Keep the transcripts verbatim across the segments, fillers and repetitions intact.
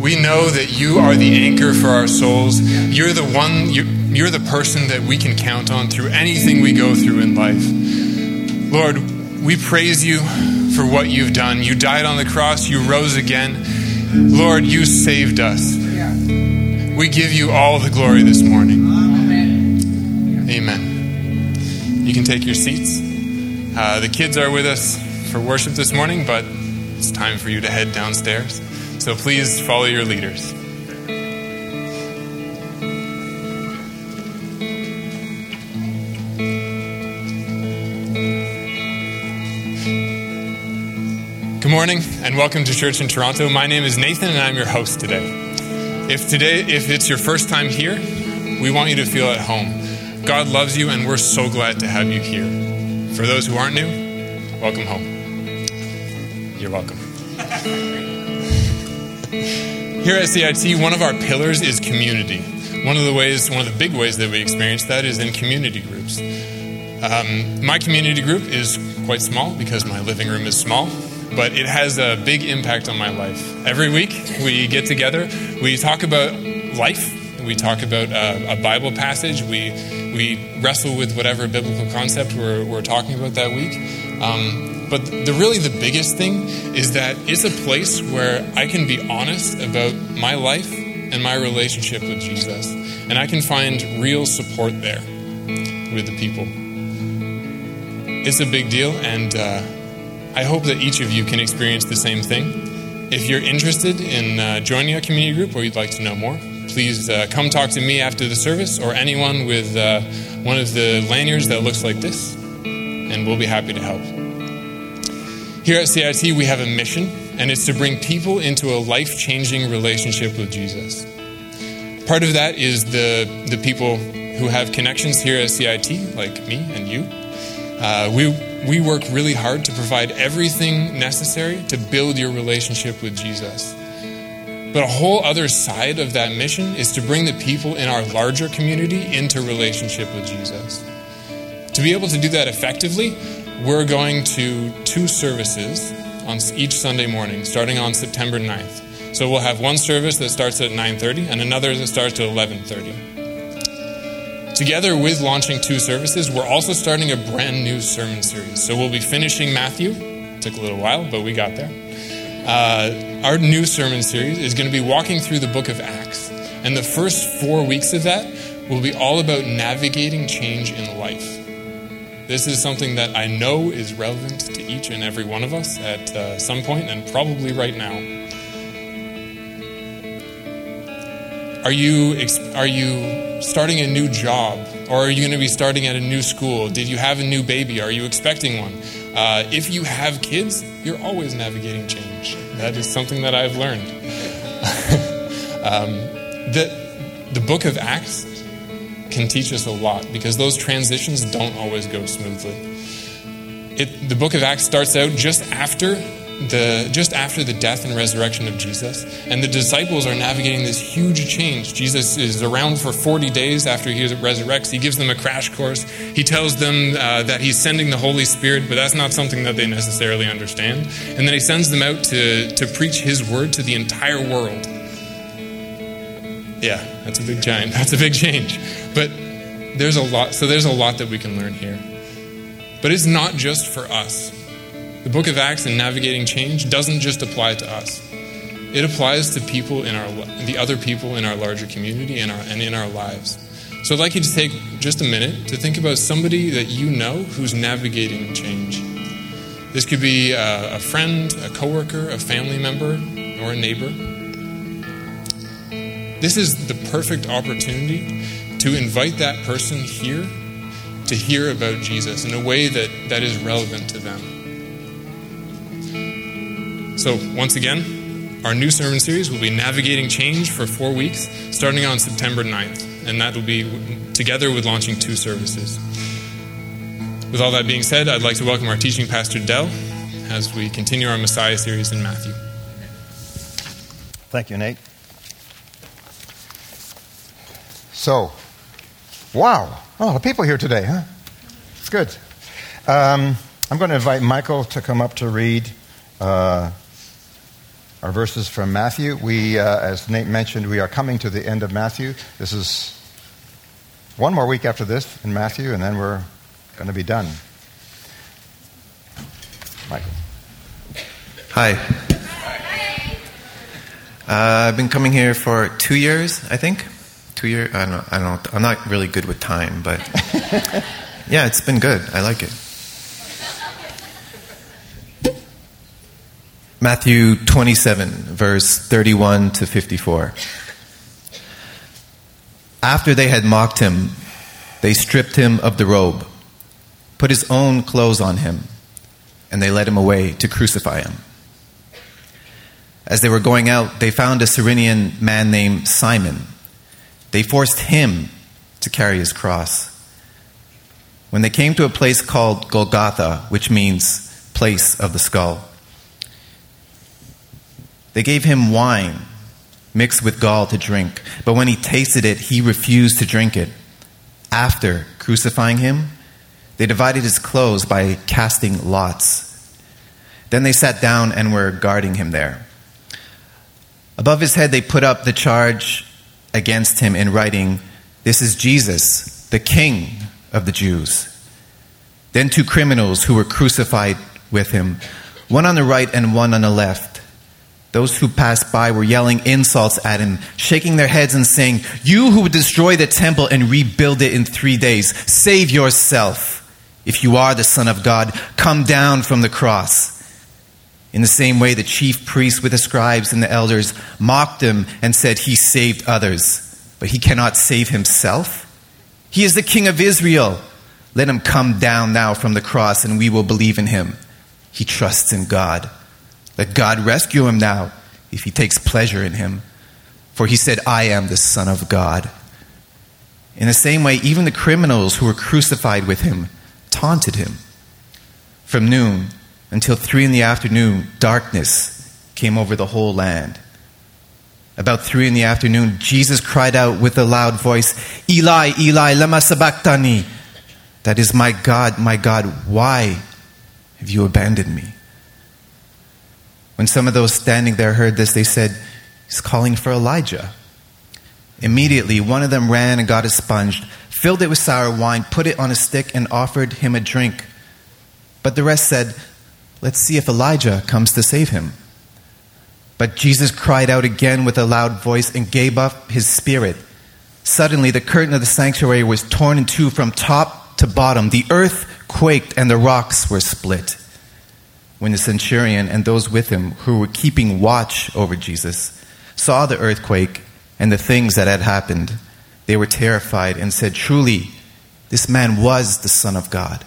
We know that you are the anchor for our souls. You're the one, you're the person that we can count on through anything we go through in life. Lord, we praise you for what you've done. You died on the cross, you rose again. Lord, you saved us. We give you all the glory this morning. Amen. Amen. You can take your seats. Uh, the kids are with us for worship this morning, but it's time for you to head downstairs. So please follow your leaders. Good morning and welcome to Church in Toronto. My name is Nathan and I'm your host today. If today, if it's your first time here, we want you to feel at home. God loves you and we're so glad to have you here. For those who aren't new, welcome home. You're welcome. Here at C I T, one of our pillars is community. One of the ways, one of the big ways that we experience that is in community groups. Um, my community group is quite small because my living room is small, but it has a big impact on my life. Every week we get together, we talk about life, we talk about uh, a Bible passage, we we wrestle with whatever biblical concept we're, we're talking about that week. Um, but the really the biggest thing is that it's a place where I can be honest about my life and my relationship with Jesus. And I can find real support there with the people. It's a big deal, and uh, I hope that each of you can experience the same thing. If you're interested in uh, joining a community group or you'd like to know more, please uh, come talk to me after the service or anyone with uh, one of the lanyards that looks like this, and we'll be happy to help. Here at C I T, we have a mission, and it's to bring people into a life-changing relationship with Jesus. Part of that is the, the people who have connections here at C I T, like me and you. Uh, we we work really hard to provide everything necessary to build your relationship with Jesus. But a whole other side of that mission is to bring the people in our larger community into relationship with Jesus. To be able to do that effectively, we're going to two services on each Sunday morning, starting on September ninth. So we'll have one service that starts at nine thirty and another that starts at eleven thirty. Together with launching two services, we're also starting a brand new sermon series. So we'll be finishing Matthew. It took a little while, but we got there. Uh, our new sermon series is going to be walking through the book of Acts. And the first four weeks of that will be all about navigating change in life. This is something that I know is relevant to each and every one of us at uh, some point, and probably right now. Are you are you starting a new job? Or are you going to be starting at a new school? Did you have a new baby? Are you expecting one? Uh, if you have kids, you're always navigating change. That is something that I've learned. um, the, the book of Acts can teach us a lot because those transitions don't always go smoothly. It, the book of Acts starts out just after the just after the death and resurrection of Jesus, and the disciples are navigating this huge change. Jesus is around for forty days after he resurrects. He gives them a crash course. He tells them uh, that he's sending the Holy Spirit, but that's not something that they necessarily understand. And then he sends them out to, to preach his word to the entire world. Yeah, that's a big giant. That's a big change. But there's a lot. So there's a lot that we can learn here. But it's not just for us. The book of Acts and navigating change doesn't just apply to us. It applies to people in our, the other people in our larger community and, our, and in our lives. So I'd like you to take just a minute to think about somebody that you know who's navigating change. This could be a, a friend, a coworker, a family member, or a neighbor. This is the perfect opportunity to invite that person here to hear about Jesus in a way that, that is relevant to them. So once again, our new sermon series will be Navigating Change for four weeks, starting on September ninth. And that will be together with launching two services. With all that being said, I'd like to welcome our teaching pastor, Del, as we continue our Messiah series in Matthew. Thank you, Nate. So, wow. Oh, the people here today, huh? It's good. Um, I'm going to invite Michael to come up to read uh, our verses from Matthew. We, uh, as Nate mentioned, we are coming to the end of Matthew. This is one more week after this in Matthew, and then we're going to be done. Michael. Hi. Uh, I've been coming here for two years, I think. Two years. I don't know. I don't know. I'm not really good with time, but yeah, it's been good. I like it. Matthew twenty-seven, verse thirty-one to fifty-four. After they had mocked him, they stripped him of the robe, put his own clothes on him, and they led him away to crucify him. As they were going out, they found a Cyrenian man named Simon. They forced him to carry his cross. When they came to a place called Golgotha, which means place of the skull, they gave him wine mixed with gall to drink, but when he tasted it, he refused to drink it. After crucifying him, they divided his clothes by casting lots. Then they sat down and were guarding him there. Above his head, they put up the charge against him in writing, "This is Jesus, the King of the Jews." Then two criminals who were crucified with him, one on the right and one on the left. Those who passed by were yelling insults at him, shaking their heads and saying, "You who would destroy the temple and rebuild it in three days, save yourself. If you are the Son of God, come down from the cross." In the same way, the chief priests with the scribes and the elders mocked him and said, "He saved others, but he cannot save himself. He is the King of Israel. Let him come down now from the cross and we will believe in him. He trusts in God. Let God rescue him now if he takes pleasure in him. For he said, 'I am the Son of God.'" In the same way, even the criminals who were crucified with him taunted him. From noon until three in the afternoon, darkness came over the whole land. About three in the afternoon, Jesus cried out with a loud voice, "Eli, Eli, lama sabachthani?" That is, "My God, my God, why have you abandoned me?" When some of those standing there heard this, they said, "He's calling for Elijah." Immediately, one of them ran and got a sponge, filled it with sour wine, put it on a stick, and offered him a drink. But the rest said, "Let's see if Elijah comes to save him." But Jesus cried out again with a loud voice and gave up his spirit. Suddenly, the curtain of the sanctuary was torn in two from top to bottom. The earth quaked and the rocks were split. When the centurion and those with him who were keeping watch over Jesus saw the earthquake and the things that had happened, they were terrified and said, "Truly, this man was the Son of God."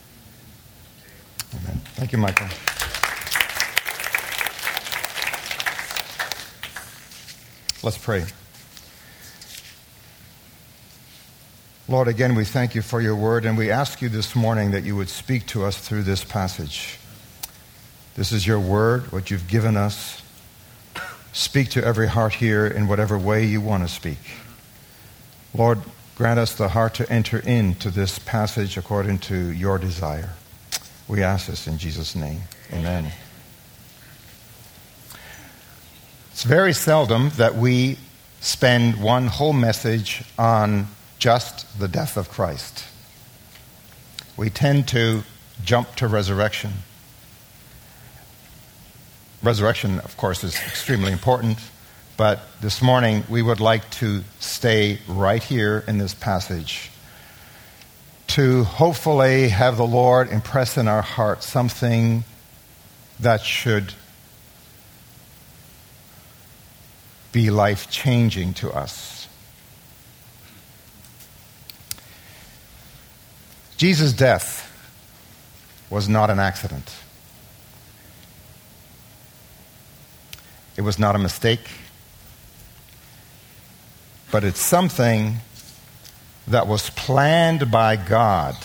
Amen. Thank you, Michael. Let's pray. Lord, again, we thank you for your word, and we ask you this morning that you would speak to us through this passage. This is your word, what you've given us. Speak to every heart here in whatever way you want to speak. Lord, grant us the heart to enter into this passage according to your desire. We ask this in Jesus' name. Amen. It's very seldom that we spend one whole message on just the death of Christ. We tend to jump to resurrection. Resurrection, of course, is extremely important, but this morning we would like to stay right here in this passage to hopefully have the Lord impress in our hearts something that should be life-changing to us. Jesus' death was not an accident. It was not a mistake, but it's something that was planned by God.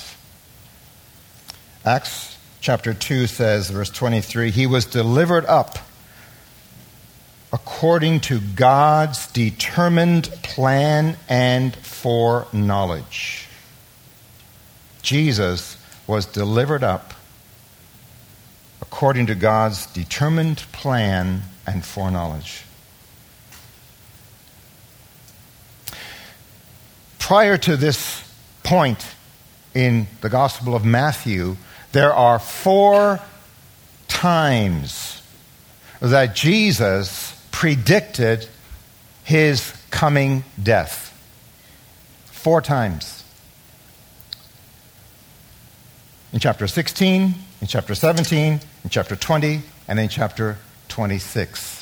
Acts chapter two says, verse twenty-three, "He was delivered up according to God's determined plan and foreknowledge." Jesus was delivered up according to God's determined plan and foreknowledge. Prior to this point in the Gospel of Matthew, there are four times that Jesus predicted his coming death. Four times. In chapter sixteen, in chapter seventeen, in chapter twenty, and in chapter twenty-six.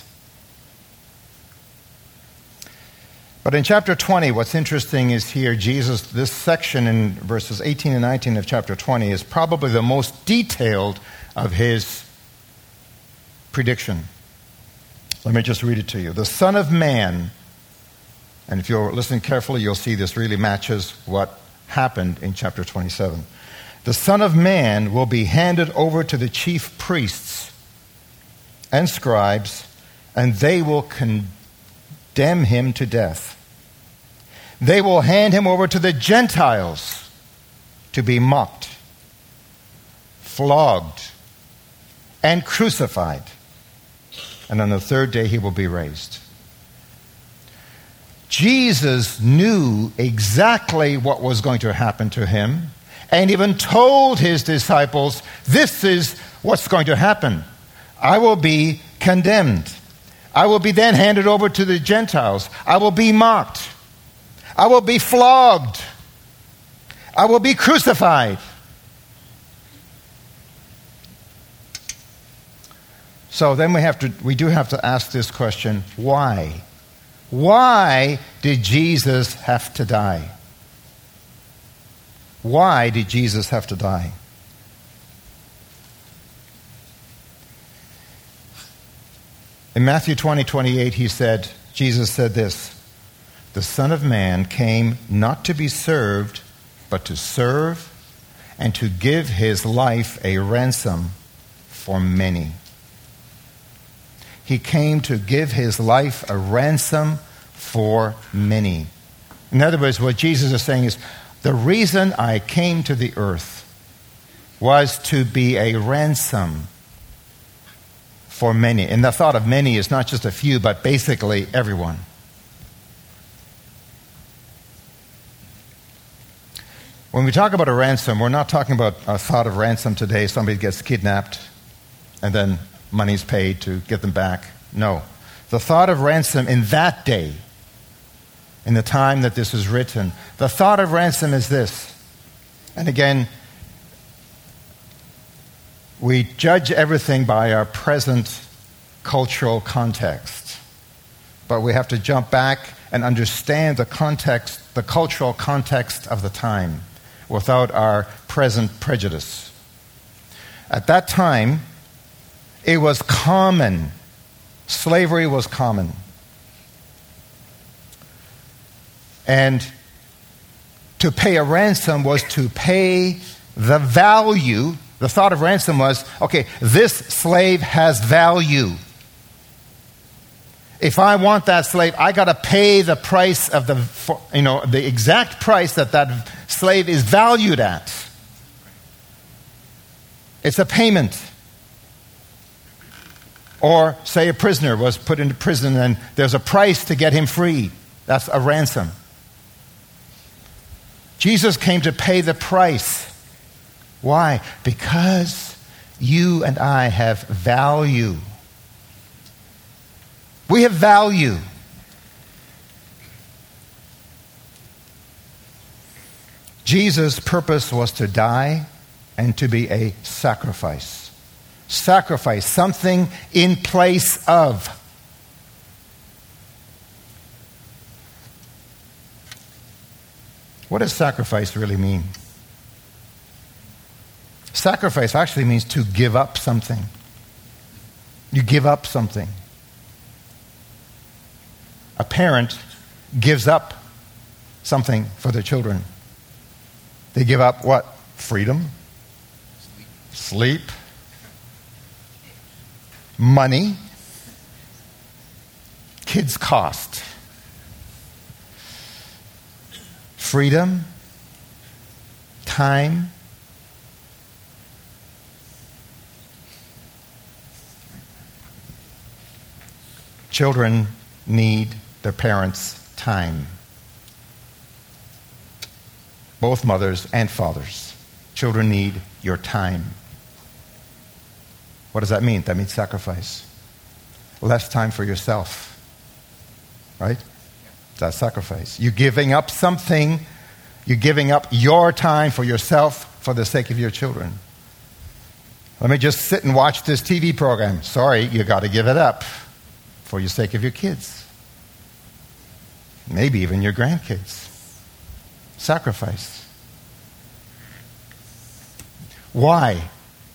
But in chapter twenty, what's interesting is here, Jesus, this section in verses eighteen and nineteen of chapter twenty is probably the most detailed of his prediction. Let me just read it to you. The Son of Man, and if you'll listen carefully, you'll see this really matches what happened in chapter twenty-seven. The Son of Man will be handed over to the chief priests and scribes, and they will condemn him to death. They will hand him over to the Gentiles to be mocked, flogged, and crucified. And on the third day he will be raised. Jesus knew exactly what was going to happen to him, and even told his disciples, this is what's going to happen. I will be condemned. I will be then handed over to the Gentiles. I will be mocked. I will be flogged. I will be crucified. So then we have to, we do have to ask this question, why? Why did Jesus have to die? Why did Jesus have to die? In Matthew twenty, twenty-eight, he said, Jesus said this, the Son of Man came not to be served, but to serve and to give his life a ransom for many. He came to give his life a ransom for many. In other words, what Jesus is saying is, the reason I came to the earth was to be a ransom for many. And the thought of many is not just a few, but basically everyone. When we talk about a ransom, we're not talking about a thought of ransom today. Somebody gets kidnapped and then money's paid to get them back. No. The thought of ransom in that day, in the time that this was written, the thought of ransom is this. And again, we judge everything by our present cultural context. But we have to jump back and understand the context, the cultural context of the time, without our present prejudice. At that time, it was common. Slavery was common. And to pay a ransom was to pay the value. The thought of ransom was, okay, this slave has value. If I want that slave, I got to pay the price of the, you know, the exact price that that slave is valued at. It's a payment. Or say a prisoner was put into prison and there's a price to get him free. That's a ransom. Jesus came to pay the price. Why? Because you and I have value. We have value. Jesus' purpose was to die and to be a sacrifice. Sacrifice, something in place of. What does sacrifice really mean? Sacrifice actually means to give up something. You give up something. A parent gives up something for their children. They give up what? Freedom, sleep, money, kids cost, freedom, time. Children need their parents' time. Both mothers and fathers. Children need your time. What does that mean? That means sacrifice. Less time for yourself. Right? That's sacrifice. You're giving up something. You're giving up your time for yourself for the sake of your children. Let me just sit and watch this T V program. Sorry, you got to give it up for the sake of your kids. Maybe even your grandkids. Sacrifice. Why?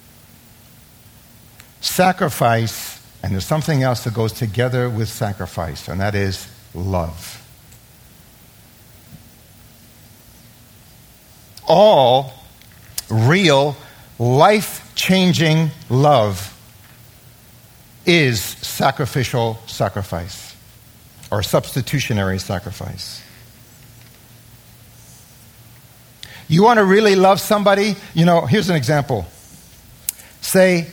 Sacrifice, and there's something else that goes together with sacrifice, and that is love. All real, life-changing love is sacrificial sacrifice or substitutionary sacrifice. You want to really love somebody? You know, here's an example. Say,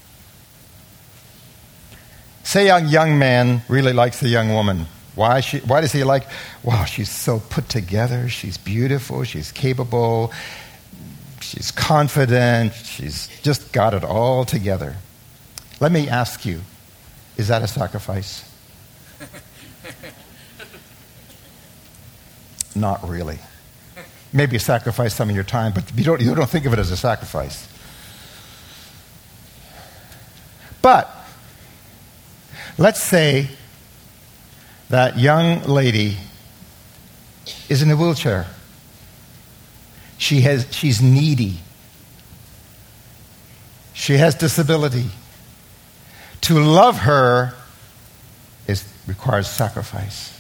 say a young man really likes a young woman. Why, she, why does he like? Wow, she's so put together. She's beautiful. She's capable. She's confident. She's just got it all together. Let me ask you, is that a sacrifice? Not really. Maybe sacrifice some of your time, but you don't, you don't think of it as a sacrifice. But let's say that young lady is in a wheelchair. She has, she's needy. She has disability. To love her is, requires sacrifice.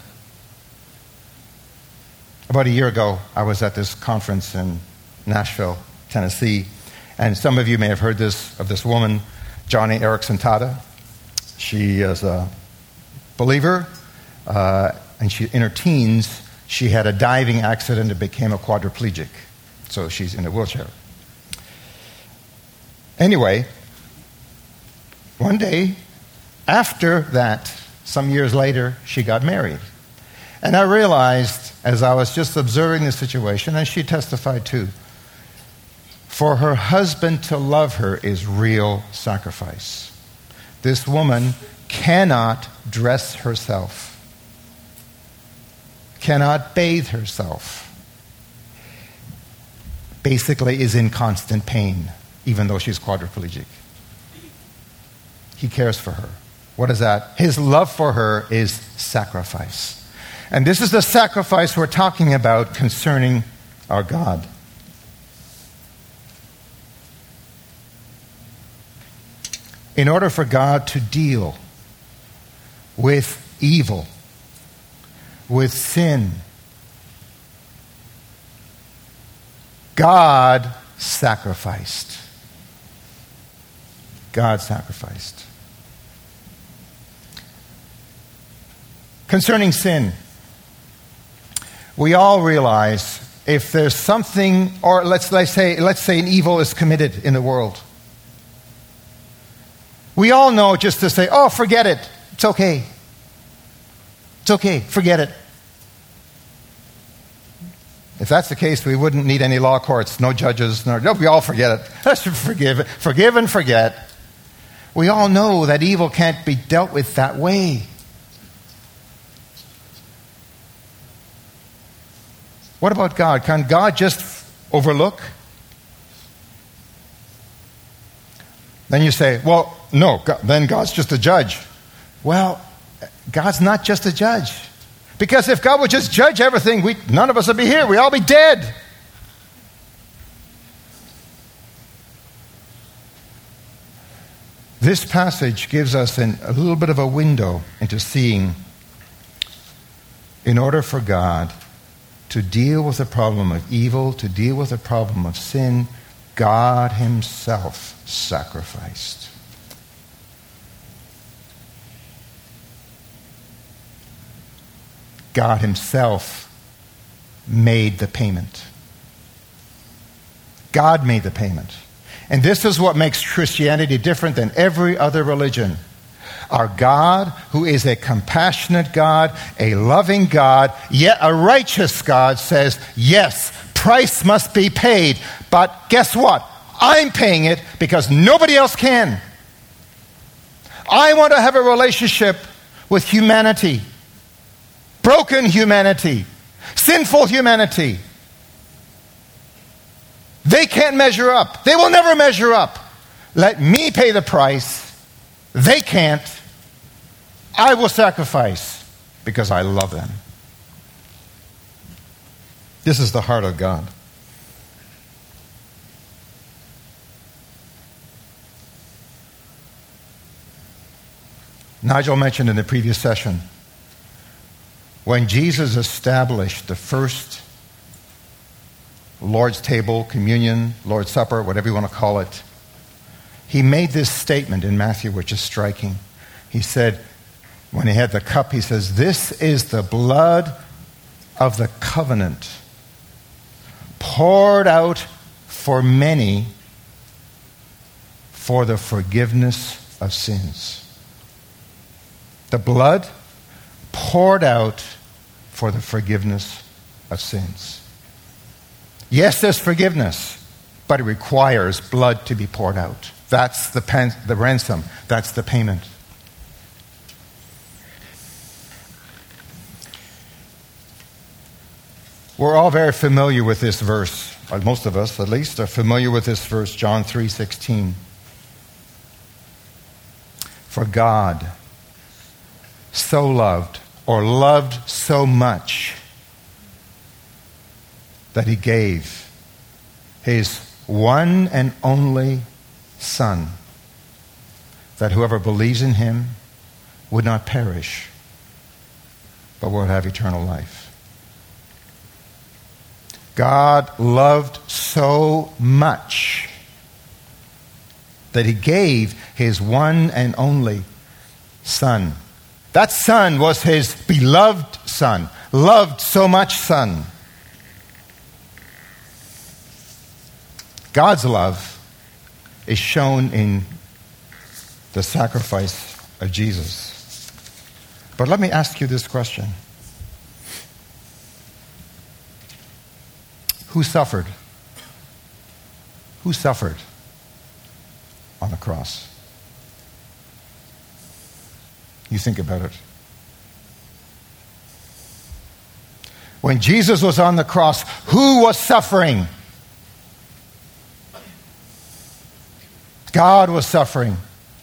About a year ago, I was at this conference in Nashville, Tennessee, and some of you may have heard this of this woman, Joni Eareckson Tada. She is a believer, uh, and she, in her teens, she had a diving accident and became a quadriplegic. So she's in a wheelchair. Anyway, one day, after that, some years later, she got married. And I realized, as I was just observing the situation, and she testified too, for her husband to love her is real sacrifice. This woman cannot dress herself, cannot bathe herself, basically is in constant pain, even though she's quadriplegic. He cares for her. What is that? His love for her is sacrifice. And this is the sacrifice we're talking about concerning our God. In order for God to deal with evil, with sin, God sacrificed. God sacrificed. Concerning sin, we all realize if there's something, or let's, let's say, let's say an evil is committed in the world. We all know just to say, oh, forget it. It's okay. It's okay. Forget it. If that's the case, we wouldn't need any law courts, no judges. No, no, we all forget it. Let's forgive it. Forgive and forget. We all know that evil can't be dealt with that way. What about God? Can God just overlook? Then you say, well, no, God, then God's just a judge. Well, God's not just a judge. Because if God would just judge everything, we, none of us would be here. We'd all be dead. This passage gives us an, a little bit of a window into seeing, in order for God to deal with the problem of evil, to deal with the problem of sin, God himself sacrificed. God himself made the payment. God made the payment. And this is what makes Christianity different than every other religion. Our God, who is a compassionate God, a loving God, yet a righteous God, says, yes, price must be paid. But guess what? I'm paying it because nobody else can. I want to have a relationship with humanity, broken humanity, sinful humanity. They can't measure up. They will never measure up. Let me pay the price. They can't. I will sacrifice because I love them. This is the heart of God. Nigel mentioned in the previous session, when Jesus established the first Lord's table, communion, Lord's Supper, whatever you want to call it, he made this statement in Matthew, which is striking. He said, when he had the cup, he says, this is the blood of the covenant, poured out for many for the forgiveness of sins. The blood poured out for the forgiveness of sins. Yes, there's forgiveness, but it requires blood to be poured out. That's the, pen, the ransom. That's the payment. We're all very familiar with this verse. Or most of us, at least, are familiar with this verse, John three sixteen. For God so loved, or loved so much, that he gave his one and only Son, that whoever believes in him would not perish, but would have eternal life. God loved so much that he gave his one and only Son. That Son was his beloved Son, loved so much Son. God's love is shown in the sacrifice of Jesus. But let me ask you this question. Who suffered? Who suffered on the cross? You think about it. When Jesus was on the cross, who was suffering? God was suffering.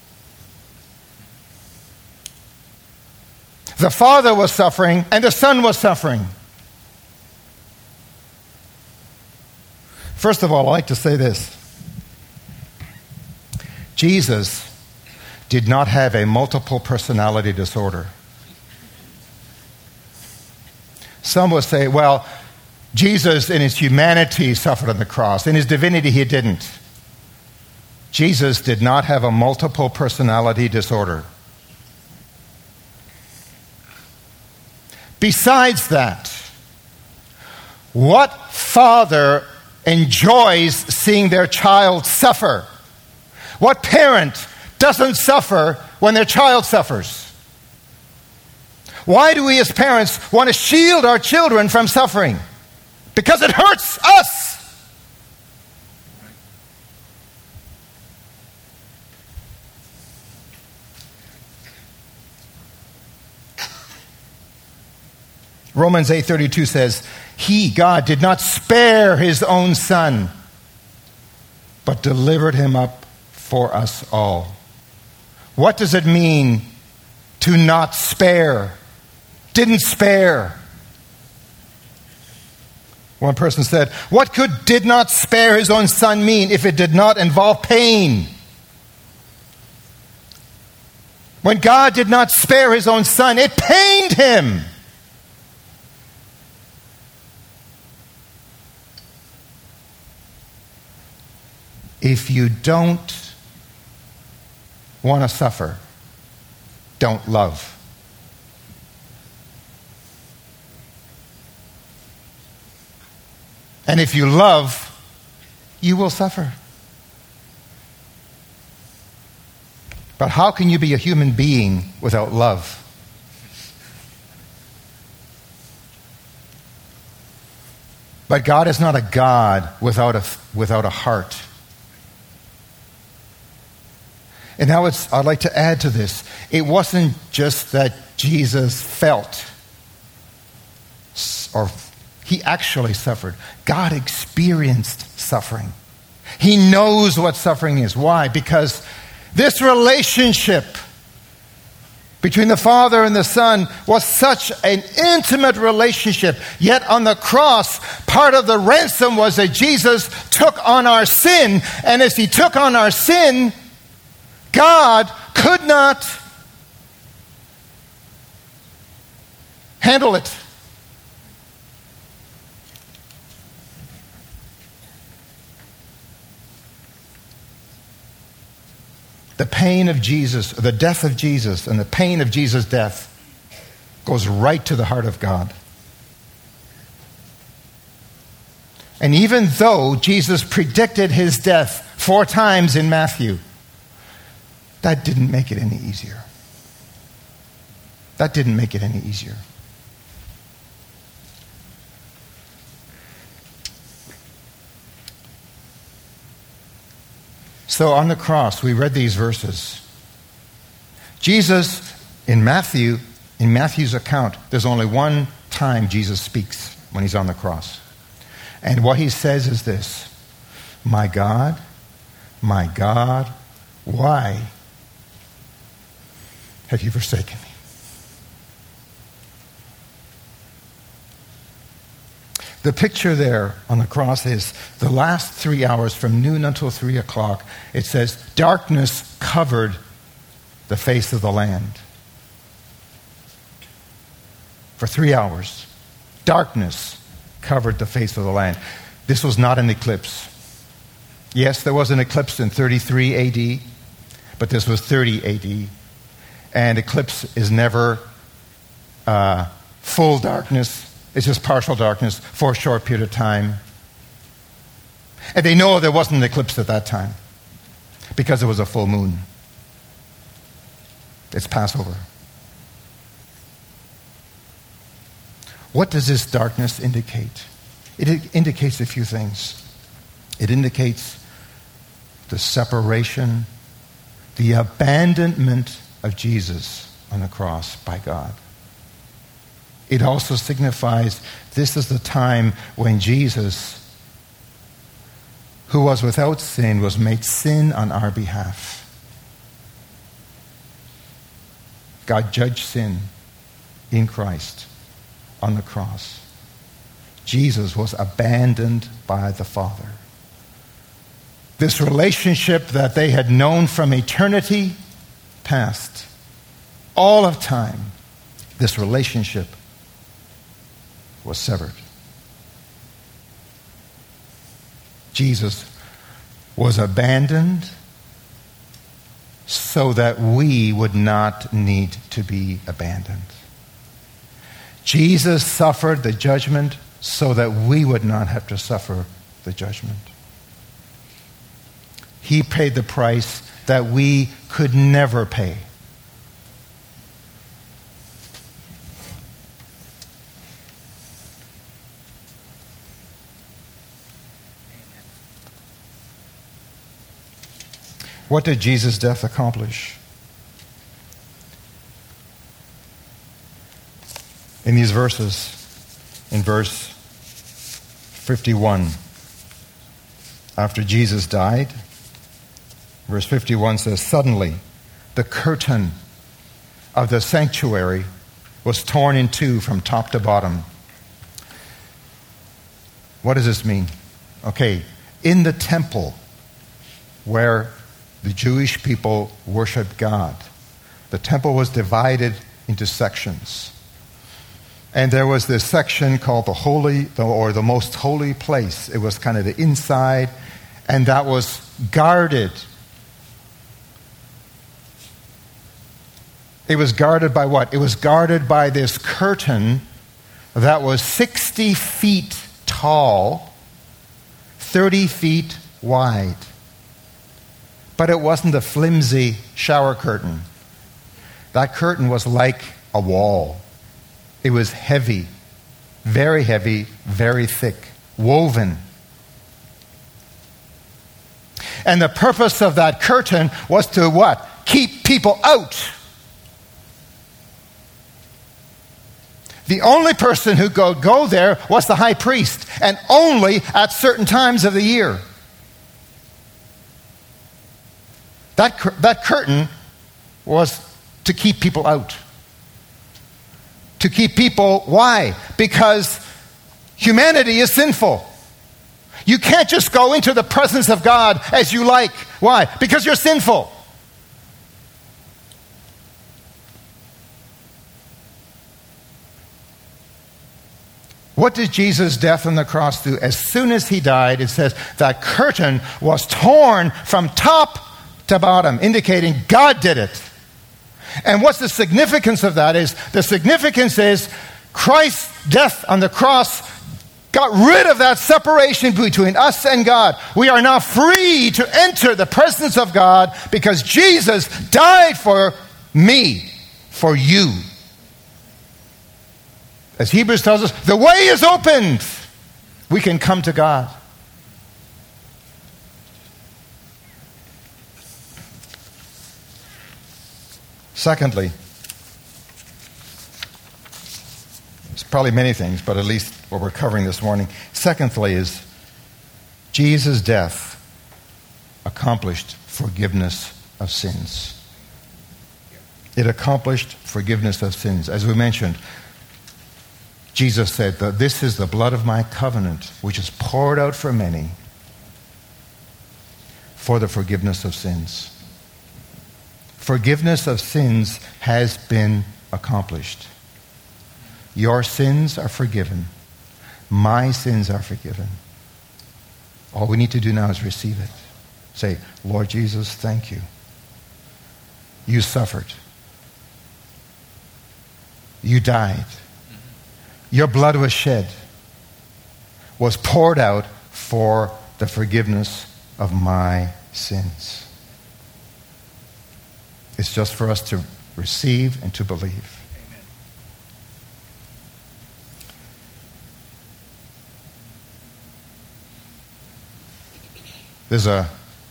The Father was suffering, and the Son was suffering. First of all, I'd like to say this. Jesus did not have a multiple personality disorder. Some will say, well, Jesus in his humanity suffered on the cross. In his divinity, he didn't. Jesus did not have a multiple personality disorder. Besides that, what father enjoys seeing their child suffer? What parent doesn't suffer when their child suffers? Why do we as parents want to shield our children from suffering? Because it hurts us. Romans eight thirty-two says, He, God, did not spare his own Son, but delivered him up for us all. What does it mean to not spare? Didn't spare. One person said, what could did not spare his own Son mean if it did not involve pain? When God did not spare his own Son, it pained him. If you don't want to suffer, don't love. And if you love, you will suffer. But how can you be a human being without love? But God is not a God without a, without a heart. And now it's, I'd like to add to this. It wasn't just that Jesus felt, or he actually suffered. God experienced suffering. He knows what suffering is. Why? Because this relationship between the Father and the Son was such an intimate relationship. Yet on the cross, part of the ransom was that Jesus took on our sin. And as he took on our sin, God could not handle it. The pain of Jesus, the death of Jesus, and the pain of Jesus' death goes right to the heart of God. And even though Jesus predicted his death four times in Matthew, that didn't make it any easier. That didn't make it any easier. So on the cross, we read these verses. Jesus, in Matthew, in Matthew's account, there's only one time Jesus speaks when he's on the cross. And what he says is this: "My God, my God, why have you forsaken me?" The picture there on the cross is the last three hours from noon until three o'clock. It says, darkness covered the face of the land. For three hours, darkness covered the face of the land. This was not an eclipse. Yes, there was an eclipse in thirty-three A D, but this was thirty A D. And eclipse is never uh, full darkness. It's just partial darkness for a short period of time. And they know there wasn't an eclipse at that time because it was a full moon. It's Passover. What does this darkness indicate? It indicates a few things. It indicates the separation, the abandonment of Jesus on the cross by God. It also signifies this is the time when Jesus, who was without sin, was made sin on our behalf. God judged sin in Christ on the cross. Jesus was abandoned by the Father. This relationship that they had known from eternity past, all of time, this relationship was severed. Jesus was abandoned so that we would not need to be abandoned. Jesus suffered the judgment so that we would not have to suffer the judgment. He paid the price that we could never pay. What did Jesus' death accomplish? In these verses, in verse fifty-one, after Jesus died, verse fifty-one says, "Suddenly the curtain of the sanctuary was torn in two from top to bottom." What does this mean? Okay, in the temple where the Jewish people worshiped God, the temple was divided into sections. And there was this section called the holy, or the most holy place. It was kind of the inside, and that was guarded. It was guarded by what? It was guarded by this curtain that was sixty feet tall, thirty feet wide. But it wasn't a flimsy shower curtain. That curtain was like a wall. It was heavy, very heavy, very thick, woven. And the purpose of that curtain was to what? Keep people out. The only person who could go there was the high priest, and only at certain times of the year. That, cur- that curtain was to keep people out. To keep people, why? Because humanity is sinful. You can't just go into the presence of God as you like. Why? Because you're sinful. What did Jesus' death on the cross do? As soon as he died, it says that curtain was torn from top to bottom, indicating God did it. And what's the significance of that is, the significance is Christ's death on the cross got rid of that separation between us and God. We are now free to enter the presence of God because Jesus died for me, for you. As Hebrews tells us, the way is opened. We can come to God. Secondly, there's probably many things, but at least what we're covering this morning. Secondly is Jesus' death accomplished forgiveness of sins. It accomplished forgiveness of sins. As we mentioned, Jesus said that this is the blood of my covenant, which is poured out for many for the forgiveness of sins. Forgiveness of sins has been accomplished. Your sins are forgiven. My sins are forgiven. All we need to do now is receive it. Say, Lord Jesus, thank you. You suffered. You died. Your blood was shed, was poured out for the forgiveness of my sins. It's just for us to receive and to believe. Amen. There's a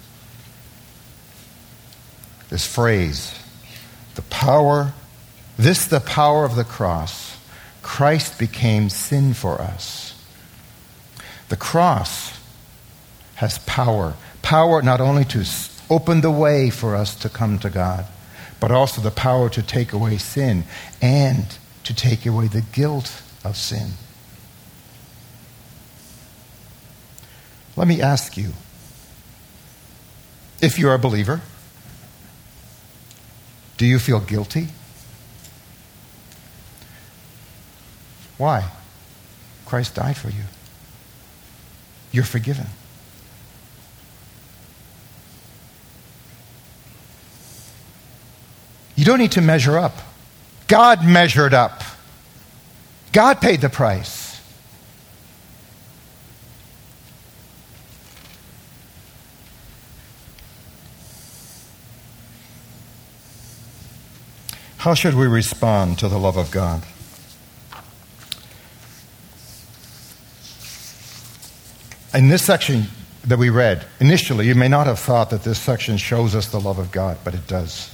this phrase, the power, this the power of the cross. Christ became sin for us. The cross has power. Power not only to open the way for us to come to God, but also the power to take away sin and to take away the guilt of sin. Let me ask you, if you're a believer, do you feel guilty? Why? Christ died for you. You're forgiven. You don't need to measure up. God measured up. God paid the price. How should we respond to the love of God? In this section that we read, initially, you may not have thought that this section shows us the love of God, but it does.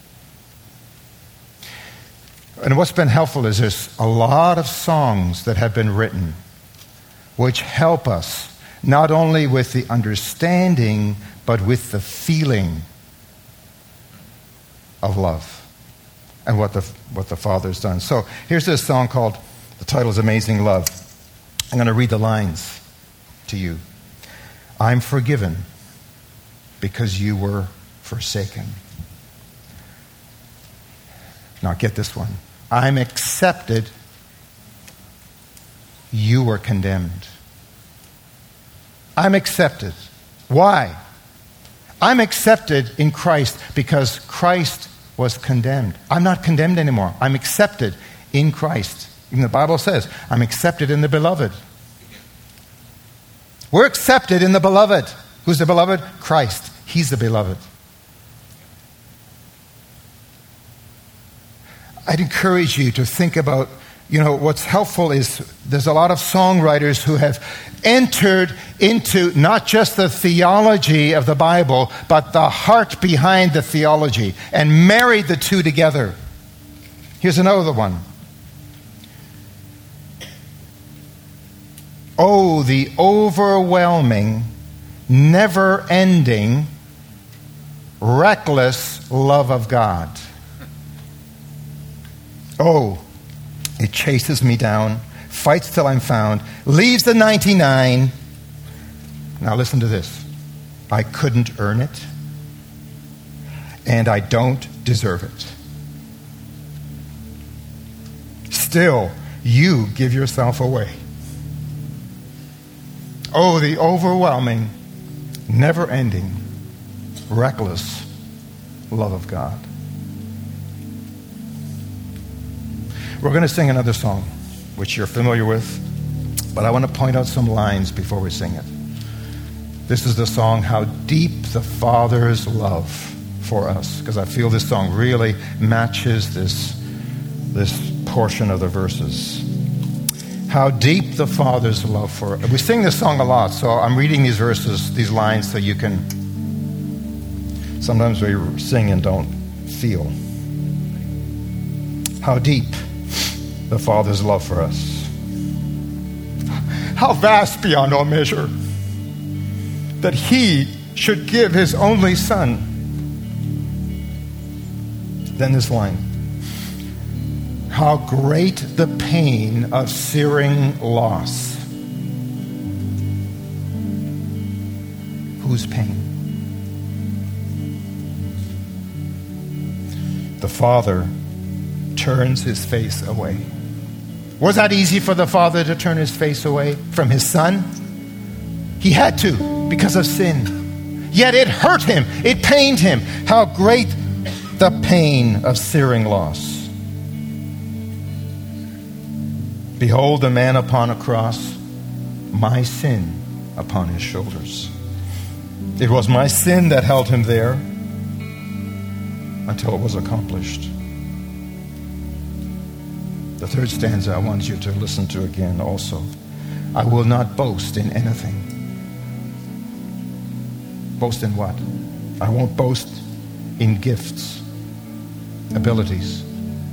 And what's been helpful is there's a lot of songs that have been written which help us not only with the understanding, but with the feeling of love and what the, what the Father's done. So here's this song called, the title is Amazing Love. I'm going to read the lines to you. I'm forgiven because you were forsaken. Now get this one. I'm accepted. You were condemned. I'm accepted. Why? I'm accepted in Christ because Christ was condemned. I'm not condemned anymore. I'm accepted in Christ. Even the Bible says, I'm accepted in the beloved. We're accepted in the beloved. Who's the beloved? Christ. He's the beloved. I'd encourage you to think about, you know, what's helpful is there's a lot of songwriters who have entered into not just the theology of the Bible, but the heart behind the theology and married the two together. Here's another one. Oh, the overwhelming, never-ending, reckless love of God. Oh, it chases me down, fights till I'm found, leaves the ninety-nine. Now listen to this. I couldn't earn it, and I don't deserve it. Still, you give yourself away. Oh, the overwhelming, never-ending, reckless love of God. We're going to sing another song, which you're familiar with, but I want to point out some lines before we sing it. This is the song, How Deep the Father's Love for Us, because I feel this song really matches this, this portion of the verses. How deep the Father's love for us. We sing this song a lot, so I'm reading these verses, these lines, so you can... Sometimes we sing and don't feel. How deep the Father's love for us. How vast beyond all measure that He should give His only Son. Then this line. How great the pain of searing loss. Whose pain? The Father turns His face away. Was that easy for the Father to turn His face away from His Son? He had to because of sin. Yet it hurt Him. It pained Him. How great the pain of searing loss. Behold, a man upon a cross, my sin upon his shoulders. It was my sin that held him there until it was accomplished. The third stanza I want you to listen to again also. I will not boast in anything. Boast in what? I won't boast in gifts, abilities.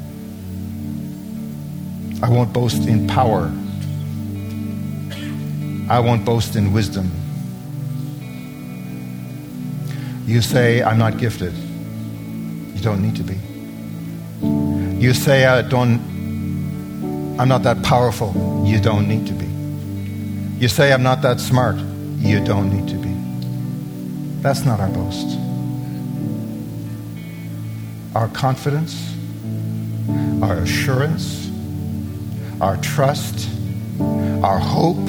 I won't boast in power. I won't boast in wisdom. You say, I'm not gifted. You don't need to be. You say, I don't, I'm not that powerful. You don't need to be. You say, I'm not that smart. You don't need to be. That's not our boast. Our confidence, our assurance, our trust, our hope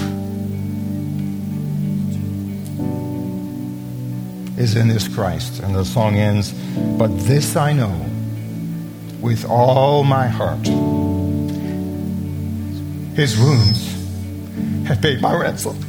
is in this Christ. And the song ends, but this I know with all my heart. His wounds have paid my ransom.